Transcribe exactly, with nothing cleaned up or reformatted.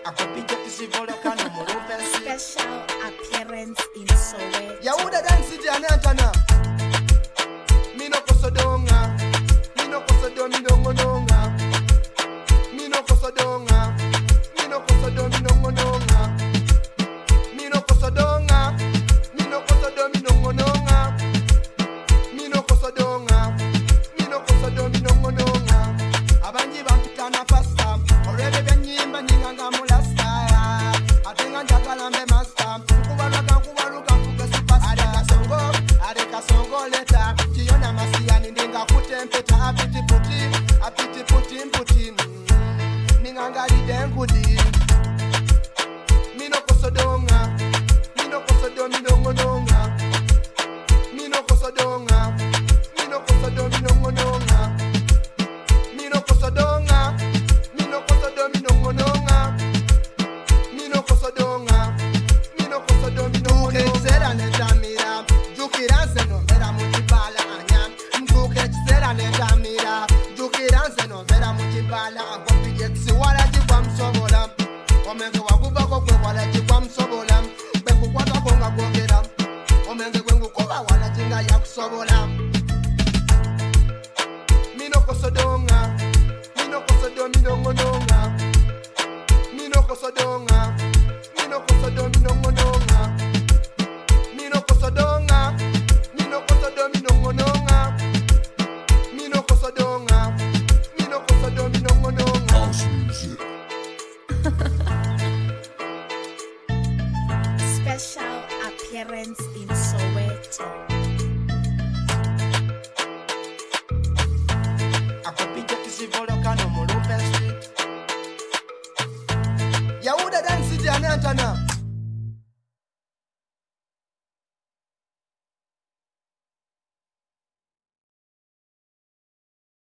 Special appearance in Soweto. Yahuda dance janatana. Mino kosodonga. Mino kosodomi nongononga. Mino kosodonga. Mino kosodomi nongononga. Mino kosodonga. Mino kosodomi nongononga. Mino kosodonga. Mino kosodomi nongononga. Abanji bankitana pasta. Orebe benyimba nyinganga mulasta. Atenga njagala mbe master. Kubaruka kubaruka kugesi pasta. Areka songo, areka songo leta. Kiona masiyani ndinga kutempeta. Apiti puti, apiti puti mputi. Ninganga lidengudi. Mino kosodonga. Mino kosodomi nongononga. Mino kosodonga. Mino kosodomi nongononga. Mino kosodonga. Mino kosodomi nongononga. Mino kosodonga. Mino kosodomi nongononga. Mtukechera netamira. Jukiranse no vera mutibala anya. Mtukechera netamira. Jukiranse no vera mutibala. Agwapijekisi wala jikwa msobola. Omenge wakubako kwe wala jikwa msobola. Bengu kwata konga kwongera. Omenge kwengu kuba wala jinga ya kusobola. Mino kosodonga. Mino kosodomi nongononga. Mino kosodonga. Mino kosodomi nongononga. Mino kosodonga. Mino kosodomi nongononga. Mino kosodonga. Mino kosodomi nongononga. Special appearance in Soweto. Yahuda dance janatana.